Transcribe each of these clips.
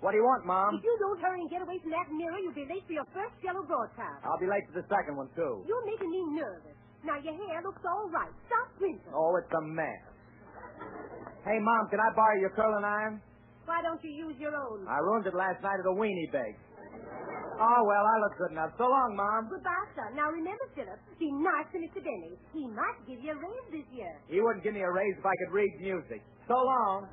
What do you want, Mom? If you don't hurry and get away from that mirror, you'll be late for your first Jello broadcast. I'll be late for the second one, too. You're making me nervous. Now, your hair looks all right. Stop squinting. Oh, it's a mess. Hey, Mom, can I borrow your curling iron? Why don't you use your own? I ruined it last night at a weenie bake. Oh, well, I look good enough. So long, Mom. Goodbye, son. Now, remember, Philip, be nice to Mr. Benny. He might give you a raise this year. He wouldn't give me a raise if I could read music. So long.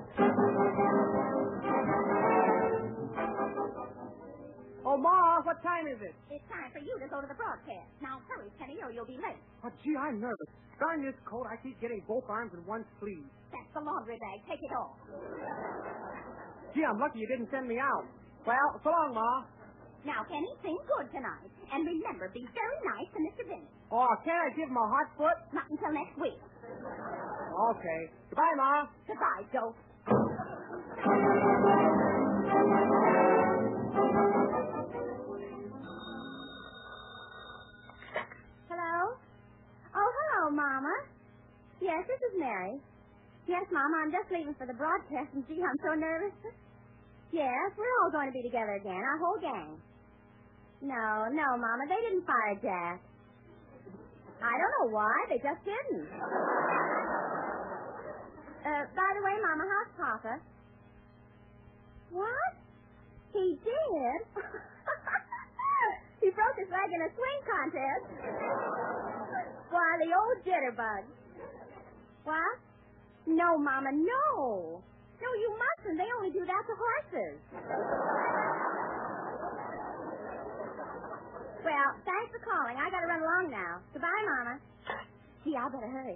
Oh, Ma, what time is it? It's time for you to go to the broadcast. Now, hurry, Penny, or you'll be late. Oh, gee, I'm nervous. Darn this coat, I keep getting both arms in one sleeve. That's the laundry bag. Take it off. Gee, I'm lucky you didn't send me out. Well, so long, Ma. Now, Penny, sing good tonight. And remember, be very nice to Mr. Benny. Oh, can't I give him a hot foot? Not until next week. Okay. Goodbye, Ma. Goodbye, Joe. Hello? Oh, hello, Mama. Yes, this is Mary. Yes, Mama, I'm just leaving for the broadcast, and gee, I'm so nervous. Yes, we're all going to be together again, our whole gang. No, Mama, they didn't fire Jack. I don't know why, they just didn't. By the way, Mama, how's Papa? What? He did? He broke his leg in a swing contest. Why, the old jitterbug. What? No, Mama, no. No, you mustn't. They only do that to horses. Well, thanks for calling. I gotta run along now. Goodbye, Mama. Gee, I better hurry.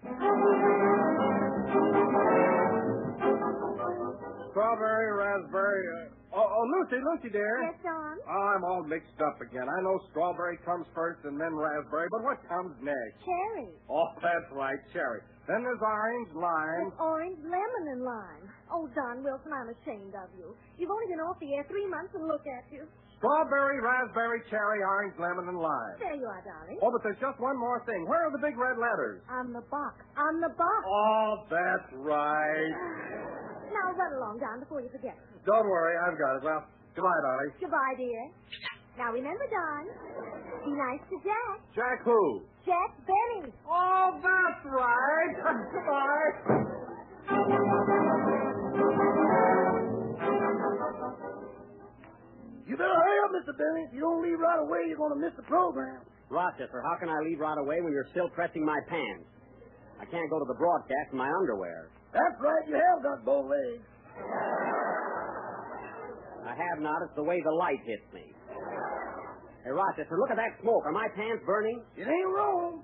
Strawberry, raspberry. Lucy, dear. Yes, John? I'm all mixed up again. I know strawberry comes first and then raspberry, but what comes next? Cherry. Oh, that's right, cherry. Then there's orange, lime. There's orange, lemon, and lime. Oh, Don Wilson, I'm ashamed of you. You've only been off the air 3 months, and look at you. Strawberry, raspberry, cherry, orange, lemon, and lime. There you are, darling. Oh, but there's just one more thing. Where are the big red letters? On the box. On the box. Oh, that's right. Now, run along, Don, before you forget. Don't worry, I've got it. Well, goodbye, darling. Goodbye, dear. Now, remember, Don, be nice to Jack. Jack who? Jack Benny. Oh, that's right. Goodbye. You better hurry up, Mr. Benny. If you don't leave right away, you're going to miss the program. Rochester, how can I leave right away when you're still pressing my pants? I can't go to the broadcast in my underwear. That's right. You have got both legs. I have not. It's the way the light hits me. Hey, Rochester, look at that smoke. Are my pants burning? It ain't wrong.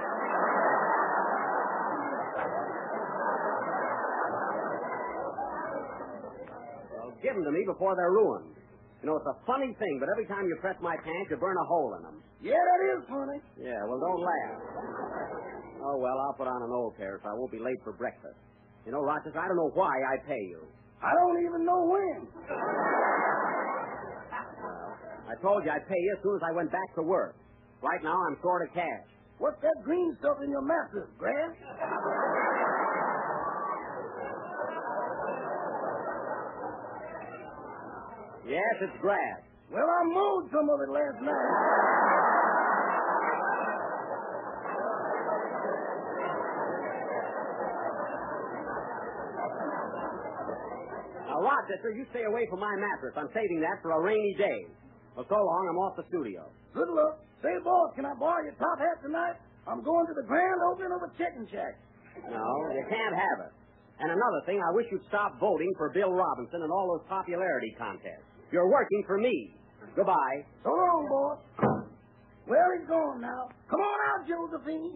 Well, give them to me before they're ruined. You know, it's a funny thing, but every time you press my pants, you burn a hole in them. Yeah, that is funny. Yeah, well, don't laugh. Oh, well, I'll put on an old pair so I won't be late for breakfast. You know, Rochester, I don't know why I pay you. I don't even know when. I told you I'd pay you as soon as I went back to work. Right now, I'm short of cash. What's that green stuff in your mattress, grass? Yes, it's grass. Well, I mowed some of it last night. Now, Rochester, you stay away from my mattress. I'm saving that for a rainy day. Well, so long, I'm off the studio. Good luck. Say, boss, can I borrow your top hat tonight? I'm going to the grand opening of a chicken shack. No, you can't have it. And another thing, I wish you'd stop voting for Bill Robinson and all those popularity contests. You're working for me. Goodbye. So long, boss. Well, he's gone now. Come on out, Josephine.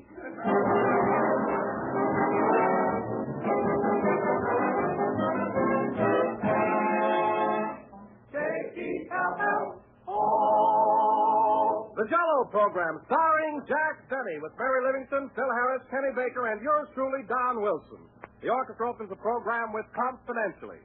The Jell-O program, starring Jack Benny, with Mary Livingston, Phil Harris, Kenny Baker, and yours truly, Don Wilson. The orchestra opens the program with Confidentially.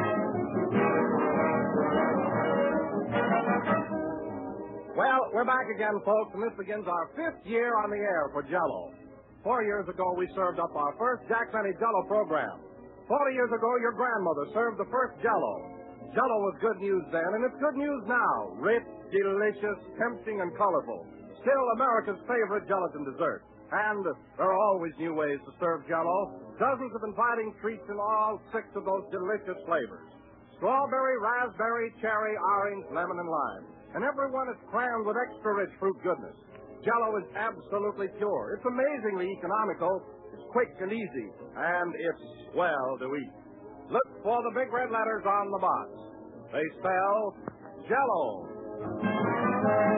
Well, we're back again, folks, and this begins our 5th year on the air for Jell-O. 4 years ago, we served up our first Jack Benny Jell-O program. 40 years ago, your grandmother served the first Jell-O. Jell-O was good news then, and it's good news now. Rich, delicious, tempting, and colorful. Still America's favorite gelatin dessert. And there are always new ways to serve Jell-O. Dozens of inviting treats in all 6 of those delicious flavors. Strawberry, raspberry, cherry, orange, lemon, and lime. And every one is crammed with extra rich fruit goodness. Jell-O is absolutely pure. It's amazingly economical. It's quick and easy. And it's swell to eat. Look for the big red letters on the box. They spell Jell-O.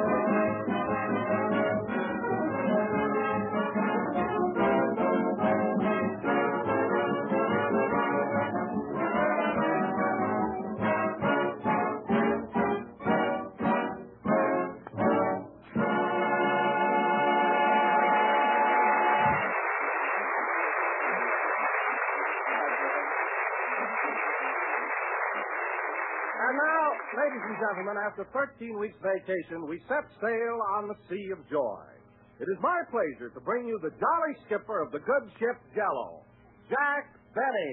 And now, ladies and gentlemen, after 13 weeks' vacation, we set sail on the Sea of Joy. It is my pleasure to bring you the jolly skipper of the good ship Jell-O, Jack Benny.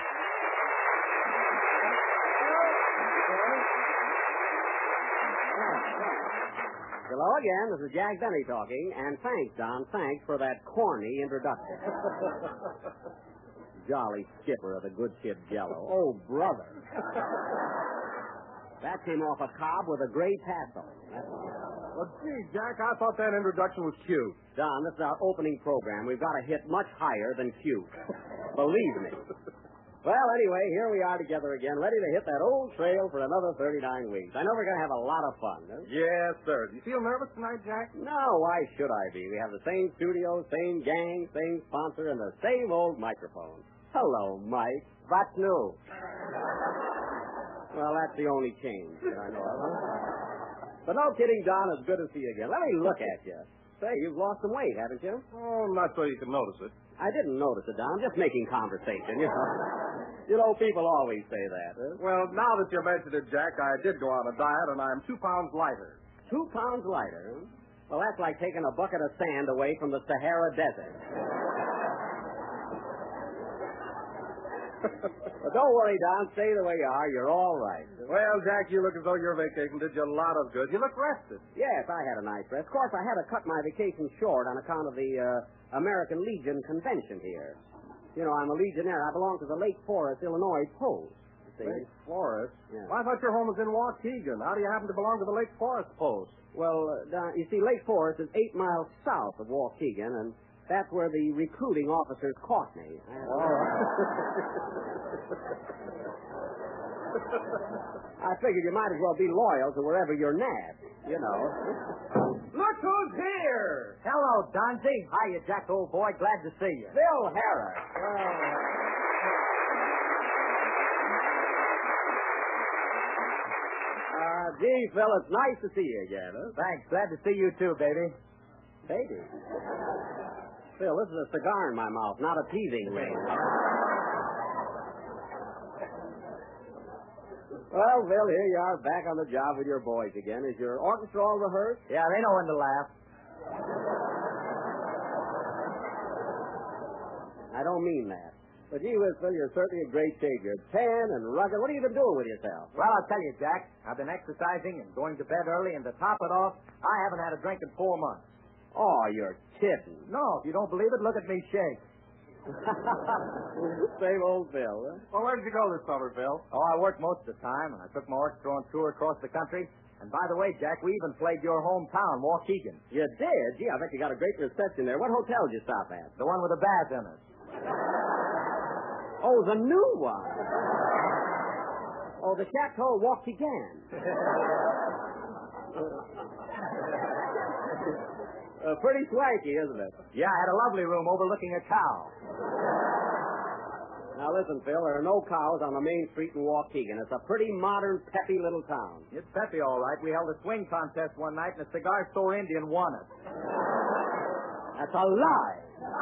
Hello again. This is Jack Benny talking, and thanks, Don. Thanks for that corny introduction. Jolly skipper of the good ship Jell-O. Oh, brother. That came off a cob with a gray tassel. Well, gee, Jack, I thought that introduction was cute. Don, this is our opening program. We've got to hit much higher than cute. Believe me. Well, anyway, here we are together again, ready to hit that old trail for another 39 weeks. I know we're going to have a lot of fun. Huh? Yes, sir. Do you feel nervous tonight, Jack? No, why should I be? We have the same studio, same gang, same sponsor, and the same old microphone. Hello, Mike. What's new? Well, that's the only change that I know of. But no kidding, Don. It's good to see you again. Let me look at you. Say, you've lost some weight, haven't you? Oh, not so you can notice it. I didn't notice it, Don. I'm just making conversation, you know. You know, people always say that. Huh? Well, now that you mentioned it, Jack, I did go on a diet, and I'm 2 pounds lighter. 2 pounds lighter, huh? Well, that's like taking a bucket of sand away from the Sahara Desert. But don't worry, Don. Stay the way you are. You're all right. Well, Jack, you look as though your vacation did you a lot of good. You look rested. Yes, I had a nice rest. Of course, I had to cut my vacation short on account of the American Legion convention here. You know, I'm a Legionnaire. I belong to the Lake Forest, Illinois Post. Lake Forest? Yeah. Well, I thought your home was in Waukegan. How do you happen to belong to the Lake Forest Post? Well, Don, you see, Lake Forest is 8 miles south of Waukegan, and that's where the recruiting officers caught me. All right. I figured you might as well be loyal to wherever you're nabbed, you know. Look who's here! Hello, Donzie. Hiya, Jack, old boy. Glad to see you. Bill Harris. Gee, Phil, it's nice to see you again, huh? Thanks. Glad to see you, too, baby. Baby? Phil, this is a cigar in my mouth, not a teasing ring. Well, Phil, here you are back on the job with your boys again. Is your orchestra all rehearsed? Yeah, they know when to laugh. I don't mean that. But gee whiz, Phil, you're certainly a great kid. You're tan and rugged. What have you been doing with yourself? Well, I'll tell you, Jack. I've been exercising and going to bed early, and to top it off, I haven't had a drink in 4 months. Oh, you're kidding. No, if you don't believe it, look at me shake. Same old Phil, huh? Well, where did you go this summer, Phil? Oh, I worked most of the time, and I took my orchestra on tour across the country. And by the way, Jack, we even played your hometown, Waukegan. You did? Gee, I bet you got a great reception there. What hotel did you stop at? The one with the bath in it. Oh, the new one. Oh, the Chateau Waukegan. Pretty swanky, isn't it? Yeah, I had a lovely room overlooking a cow. Now, listen, Phil, there are no cows on the main street in Waukegan. It's a pretty modern, peppy little town. It's peppy, all right. We held a swing contest one night, and a cigar store Indian won it. That's a lie.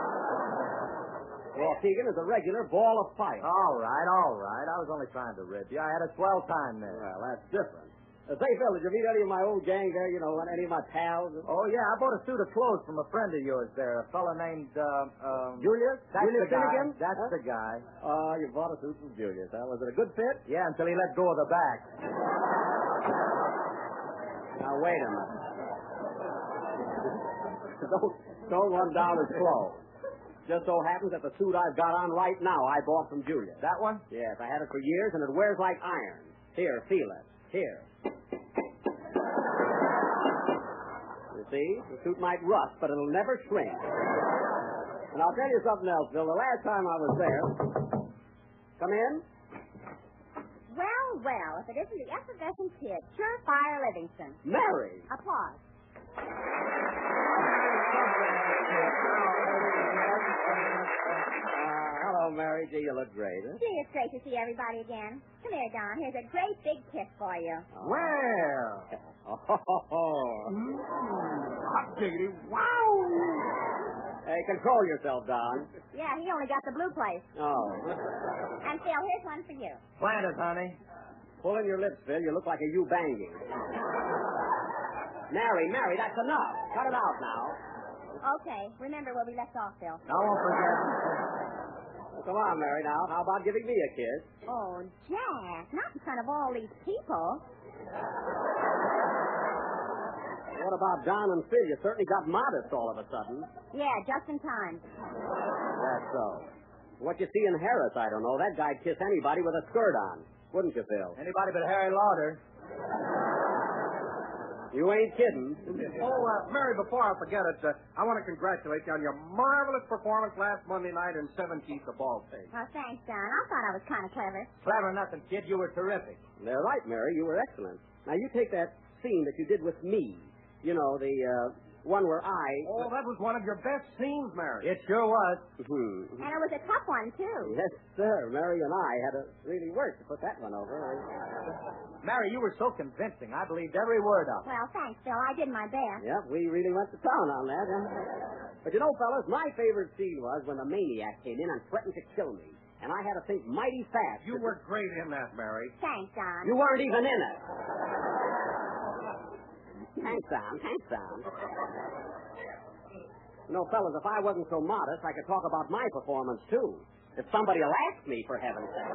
Waukegan is a regular ball of fire. All right. I was only trying to rib you. I had a swell time there. Well, that's different. Say, Phil, did you meet any of my old gang there? You know, any of my pals? Oh, yeah, I bought a suit of clothes from a friend of yours there, a fella named, Julius? That's Julius the guy. Finnegan? That's the guy. You bought a suit from Julius, huh? Was it a good fit? Yeah, until he let go of the back. Now, wait a minute. Don't run down his clothes. Just so happens that the suit I've got on right now I bought from Julius. That one? Yes, I had it for years, and it wears like iron. Here, feel it. Here. You see? The suit might rust, but it'll never shrink. And I'll tell you something else, Bill. The last time I was there... Come in? Well, well, if it isn't the effervescent kid, Surefire Livingston. Mary! Applause. Hello, Mary. Gee, you look great, huh? Gee, it's great to see everybody again. Come here, Don. Here's a great big kiss for you. Well. Hot diggity. Wow. Hey, control yourself, Don. Yeah, he only got the blue place. Oh. And Phil, here's one for you. Plant it, honey. Pull in your lips, Phil. You look like a banging. Mary, that's enough. Cut it out now. Okay, remember where we left off, Phil. I won't forget. Well, come on, Mary, now. How about giving me a kiss? Oh, Jack, not in front of all these people. What about Don and Phil? You certainly got modest all of a sudden. Yeah, just in time. That's so. What you see in Harris, I don't know. That guy'd kiss anybody with a skirt on. Wouldn't you, Phil? Anybody but Harry Lauder. You ain't kidding. Oh, Mary, before I forget it, I want to congratulate you on your marvelous performance last Monday night in 17th, the ball pig. Oh, thanks, Don. I thought I was kind of clever. Clever nothing, kid. You were terrific. They're right, Mary. You were excellent. Now, you take that scene that you did with me. You know, the one where I... Oh, that was one of your best scenes, Mary. It sure was. Hmm. And it was a tough one, too. Yes, sir. Mary and I had to really work to put that one over. Mary, you were so convincing. I believed every word of it. Well, thanks, Phil. I did my best. Yep, we really went to town on that. Huh? But you know, fellas, my favorite scene was when the maniac came in and threatened to kill me. And I had to think mighty fast. You were great in that, Mary. Thanks, Don. You weren't even in it. Thanks, Don. You know, fellas, if I wasn't so modest, I could talk about my performance, too. If somebody will ask me, for heaven's sake.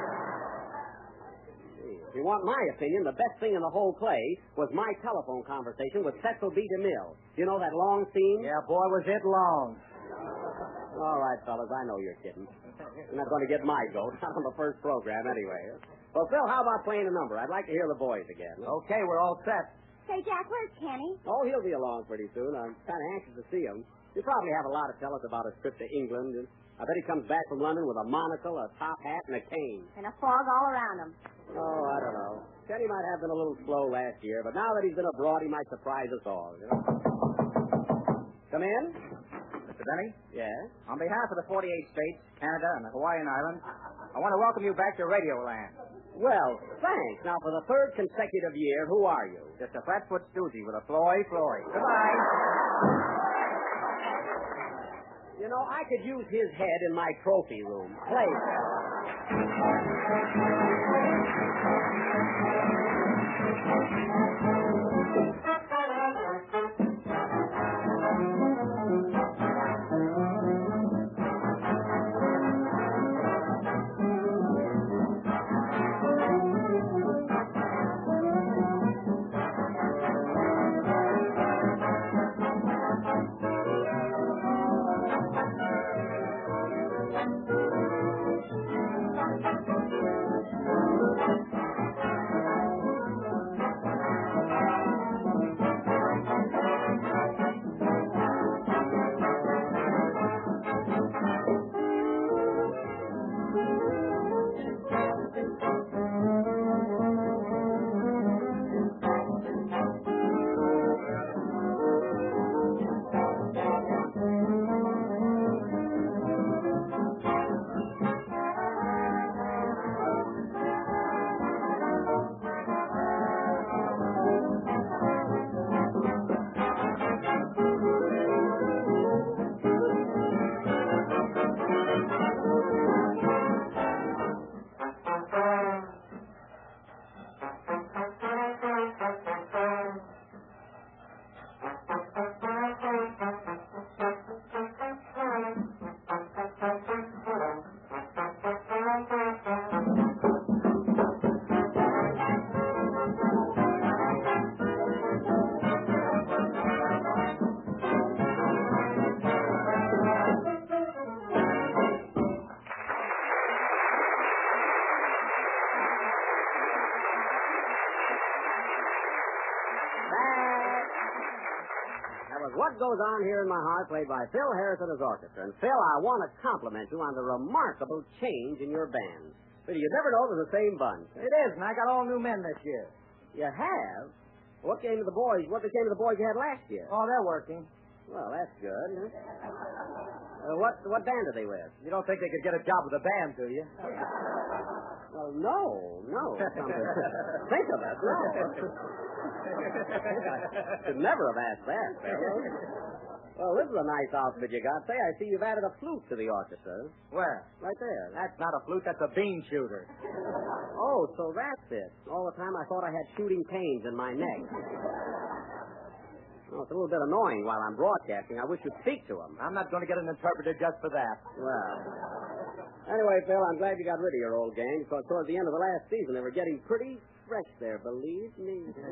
If you want my opinion, the best thing in the whole play was my telephone conversation with Cecil B. DeMille. You know that long scene? Yeah, boy, was it long. All right, fellas, I know you're kidding. You're not going to get my goat, not on the first program anyway. Well, Phil, how about playing a number? I'd like to hear the boys again. Okay, we're all set. Say, Jack, where's Kenny? Oh, he'll be along pretty soon. I'm kind of anxious to see him. He'll probably have a lot to tell us about his trip to England. I bet he comes back from London with a monocle, a top hat, and a cane. And a fog all around him. Oh, I don't know. Kenny might have been a little slow last year, but now that he's been abroad, he might surprise us all. You know? Come in? Mr. Benny? Yes? On behalf of the 48 states, Canada, and the Hawaiian Islands, I want to welcome you back to Radioland. Well, thanks. Now, for the third consecutive year, who are you? Just a flatfoot stoogie with a Floy. Goodbye. You know, I could use his head in my trophy room. Play. What Goes On Here in My Heart, played by Phil Harris and his orchestra. And, Phil, I want to compliment you on the remarkable change in your band. Phil, you never know it was the same bunch. It is, and I got all new men this year. You have? What became of the boys you had last year? Oh, they're working. Well, that's good. What band are they with? You don't think they could get a job with a band, do you? Well, no. Think of it, no. I should never have asked that, Phil. Well, this is a nice outfit you got. Say, I see you've added a flute to the orchestra. Where? Right there. That's not a flute, that's a bean shooter. Oh, so that's it. All the time I thought I had shooting pains in my neck. Oh, it's a little bit annoying while I'm broadcasting. I wish you'd speak to him. I'm not going to get an interpreter just for that. Well, anyway, Phil, I'm glad you got rid of your old gang, because toward the end of the last season, they were getting pretty fresh there, believe me. Yes,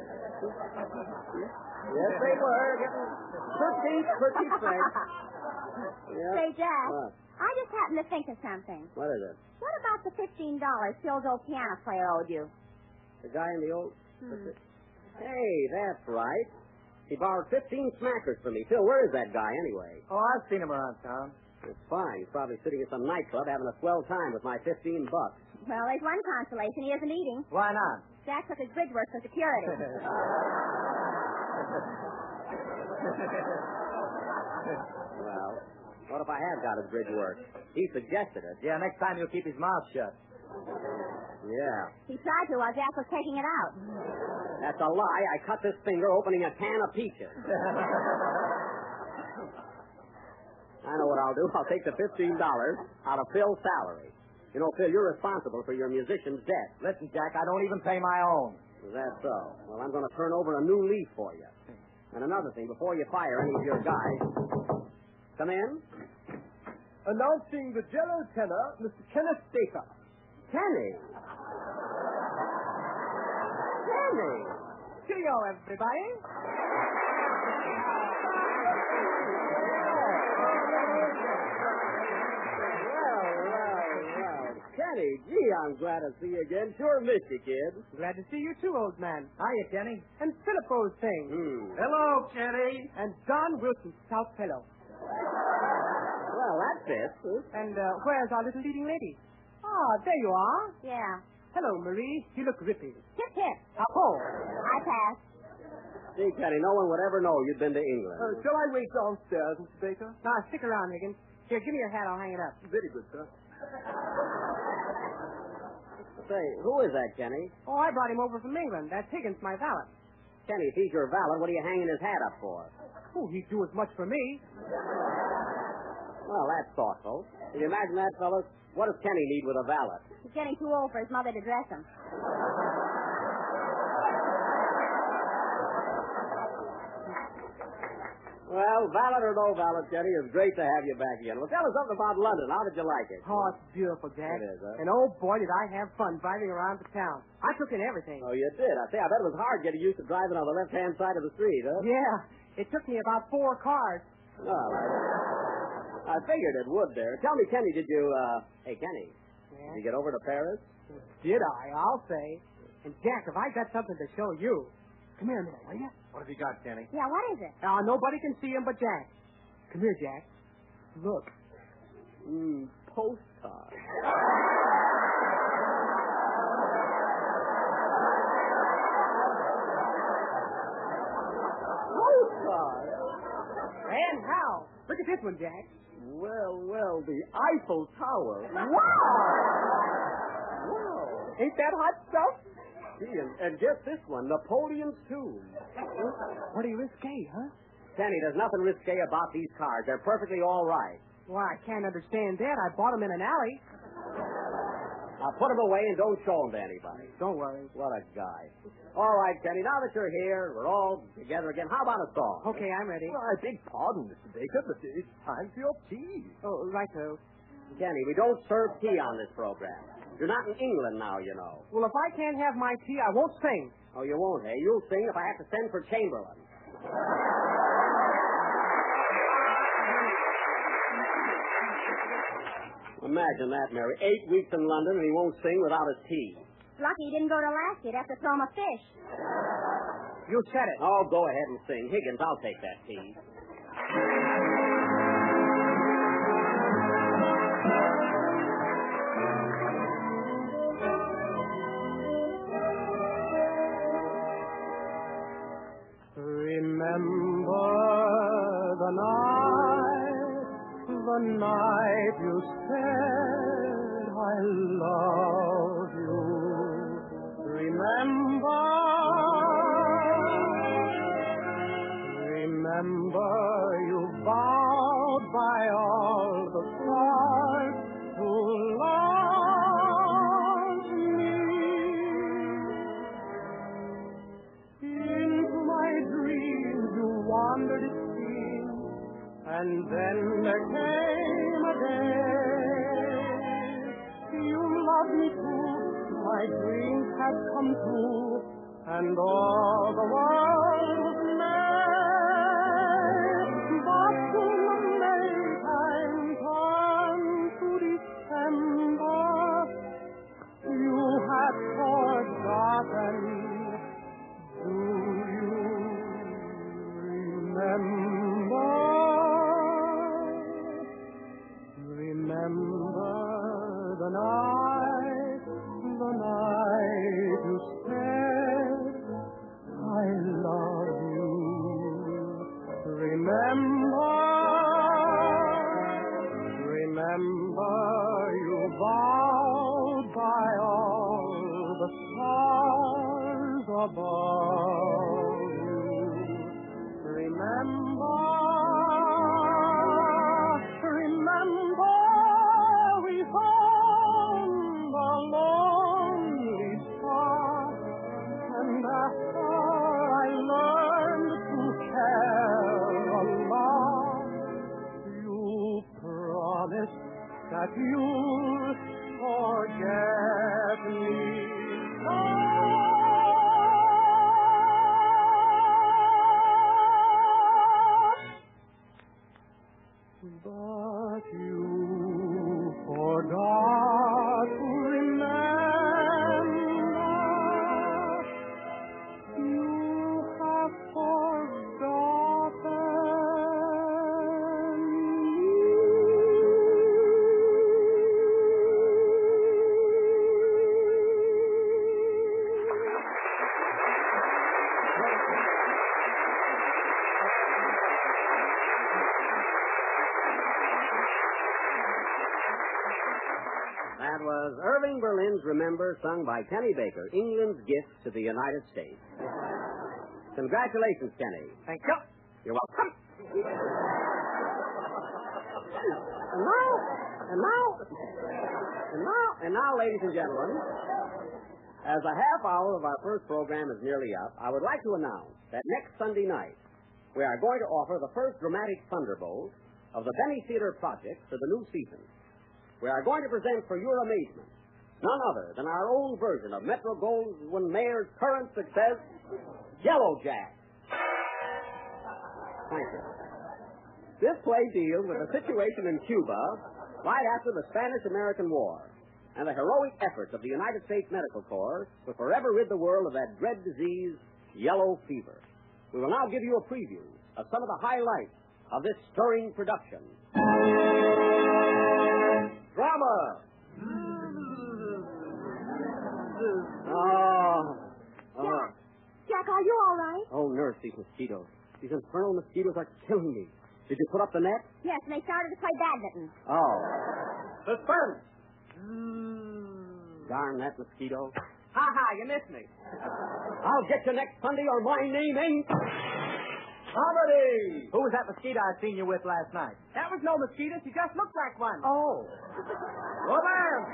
they were. Getting pretty fresh. Yep. Say, Jack, What? I just happened to think of something. What is it? What about the $15 Phil's old piano player owed you? The guy in the old... Hey, that's right. He borrowed 15 smackers from me. Phil, where is that guy anyway? Oh, I've seen him around town. It's fine. He's probably sitting at some nightclub having a swell time with my $15. Well, there's one consolation. He isn't eating. Why not? Jack took his bridge work for security. Well, what if I have got his bridge work? He suggested it. Yeah, next time he'll keep his mouth shut. Yeah. He tried to while Jack was taking it out. That's a lie. I cut this finger opening a can of peaches. I know what I'll do. I'll take the $15 out of Phil's salary. You know, Phil, you're responsible for your musician's debt. Listen, Jack, I don't even pay my own. Is that so? Well, I'm going to turn over a new leaf for you. And another thing, before you fire any of your guys, come in. Announcing the Jello tenor, Mr. Kenneth Baker. Kenny. Kenny. Cheerio, everybody. Well. Kenny, gee, I'm glad to see you again. Sure missed you, kid. Glad to see you too, old man. Hiya, Kenny. And Philip O'Sing. Hello, Kenny. And Don Wilson, South Fellow. Well, that's it. And where's our little leading lady? Ah, there you are. Yeah. Hello, Marie. You look ripping. Hip, hip. Oh. I pass. Gee, Kenny, no one would ever know you'd been to England. Shall I wait downstairs, Mr. Baker? Now, stick around, Higgins. Here, give me your hat. I'll hang it up. Very good, sir. Say, who is that, Kenny? Oh, I brought him over from England. That's Higgins, my valet. Kenny, if he's your valet, what are you hanging his hat up for? Oh, he'd do as much for me. Well, that's thoughtful. Can you imagine that, fellas? What does Kenny need with a valet? He's getting too old for his mother to dress him. Well, valet or no valet, Kenny, it's great to have you back again. Well, tell us something about London. How did you like it? Oh, it's beautiful, Jack. It is, huh? And oh, boy, did I have fun driving around the town. I took in everything. Oh, you did? I bet it was hard getting used to driving on the left-hand side of the street, huh? Yeah. It took me about 4 cars. Well, I figured it would there. Tell me, Kenny, did you, Hey, Kenny, Yeah? did you get over to Paris? Did I? I'll say. And, Jack, if I got something to show you. Come here a minute, will you? What have you got, Kenny? Yeah, what is it? Nobody can see him but Jack. Come here, Jack. Look. Postcard. Postcard? And how? Look at this one, Jack. Well, the Eiffel Tower. Wow! Ain't that hot stuff? Gee, and guess this one, Napoleon's tomb. What do you risque, huh? Kenny, there's nothing risque about these cars. They're perfectly all right. Well, I can't understand that. I bought them in an alley. Now put them away and don't show them to anybody. Don't worry. What a guy. All right, Kenny, now that you're here, we're all together again. How about a song? Okay, I'm ready. I beg pardon, Mr. Baker, but it's time for your tea. Oh, righto. Kenny, we don't serve tea on this program. You're not in England now, you know. Well, if I can't have my tea, I won't sing. Oh, you won't, eh? You'll sing if I have to send for Chamberlain. Imagine that, Mary. 8 weeks in London and he won't sing without his tea. Lucky he didn't go to Alaska. He'd have to throw him a fish. You said it. Oh, go ahead and sing. Higgins, I'll take that key. Remember the night you said I love you. Remember you vowed by all the stars to love me. Into my dreams you wandered, it seemed, and then there came a day. You loved me too, my dreams had come true, and all the world was made. But soon the Maytime turned to December. You had forgotten. Do you remember? Remember the night you said I love you. Remember you vowed by all the stars above you. Remember we found a lonely spot, and after I learned to care a lot, you promised that you'll forget me. But you forgot to remember. You have forgotten That was Irving Berlin's Remember, sung by Kenny Baker, England's gift to the United States. Congratulations, Kenny. Thank you. You're welcome. And now, ladies and gentlemen, as a half hour of our first program is nearly up, I would like to announce that next Sunday night we are going to offer the first dramatic thunderbolt of the Benny Theater project for the new season. We are going to present for your amazement none other than our own version of Metro-Goldwyn-Mayer's current success, Yellow Jack. Thank you. This play deals with a situation in Cuba right after the Spanish-American War and the heroic efforts of the United States Medical Corps to forever rid the world of that dread disease, yellow fever. We will now give you a preview of some of the highlights of this stirring production. Drama! Jack, are you all right? Oh, nurse, these mosquitoes. These infernal mosquitoes are killing me. Did you put up the net? Yes, and they started to play badminton. Oh. Suspense! Darn that mosquito. Ha, you missed me. I'll get you next Sunday or my name ain't... Comedy! Who was that mosquito I seen you with last night? That was no mosquito. She just looked like one. Oh. Romance!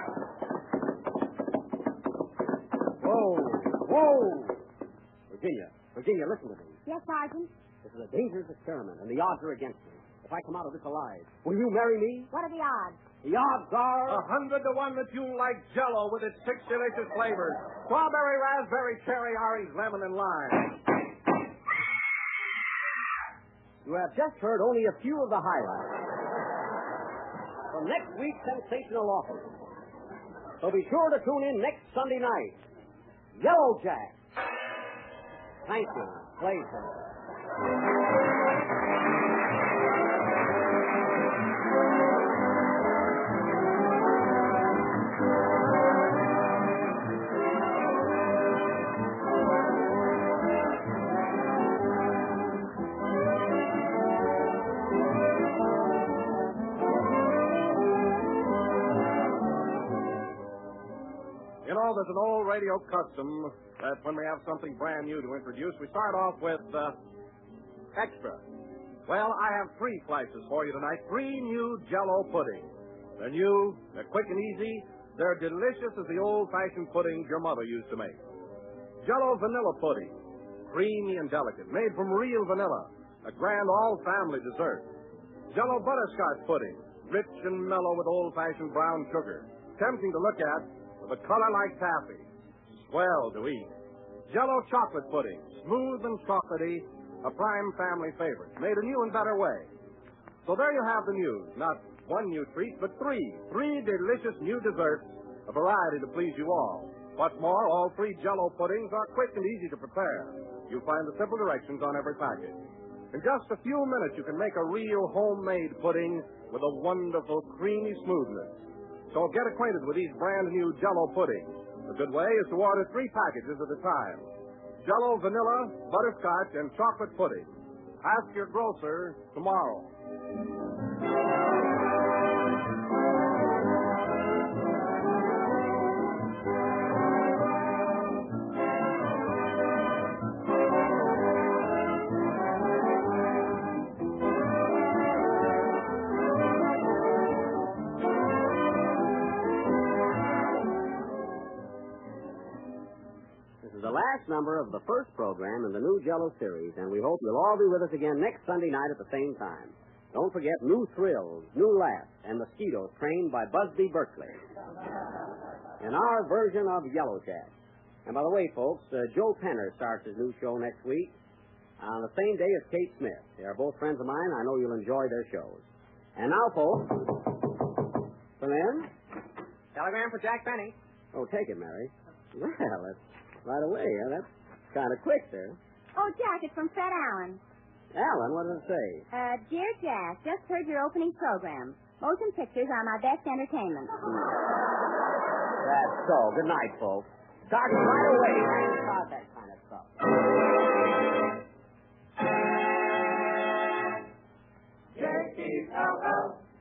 Whoa. Virginia, listen to me. Yes, Sergeant? This is a dangerous experiment, and the odds are against me. If I come out of this alive, will you marry me? What are the odds? The odds are... 100 to 1 that you'll like Jell-O with its 6 delicious flavors. Strawberry, raspberry, cherry, orange, lemon, and lime. You have just heard only a few of the highlights from next week's sensational offer. So be sure to tune in next Sunday night. Yellow Jack. Thank you. places. You know, there's an old radio custom that when we have something brand new to introduce, we start off with extra. Well, I have 3 slices for you tonight. 3 new Jell-O puddings. They're new, they're quick and easy, they're delicious as the old-fashioned puddings your mother used to make. Jell-O vanilla pudding, creamy and delicate, made from real vanilla, a grand all-family dessert. Jell-O butterscotch pudding, rich and mellow with old-fashioned brown sugar, tempting to look at, with a color like taffy. Swell to eat. Jell-O chocolate pudding, smooth and chocolatey, a prime family favorite, made a new and better way. So there you have the news. Not 1 new treat, but 3. 3 delicious new desserts, a variety to please you all. What's more, all 3 Jell-O puddings are quick and easy to prepare. You'll find the simple directions on every package. In just a few minutes, you can make a real homemade pudding with a wonderful creamy smoothness. So get acquainted with these brand new Jell-O puddings. A good way is to order 3 packages at a time. Jell-O vanilla, butterscotch, and chocolate pudding. Ask your grocer tomorrow. The last number of the first program in the new Jell-O series, and we hope you'll all be with us again next Sunday night at the same time. Don't forget new thrills, new laughs, and mosquitoes trained by Busby Berkeley in our version of Yellow Jack. And by the way, folks, Joe Penner starts his new show next week on the same day as Kate Smith. They are both friends of mine. I know you'll enjoy their shows. And now, folks, come in. Telegram for Jack Benny. Oh, take it, Mary. Well, that's right away. That's kind of quick there. Oh, Jack, it's from Fred Allen. Alan, what does it say? Dear Jack, just heard your opening program. Motion pictures are my best entertainment. That's so. Good night, folks. Starting right away. Start that kind of stuff. J-E-L-L.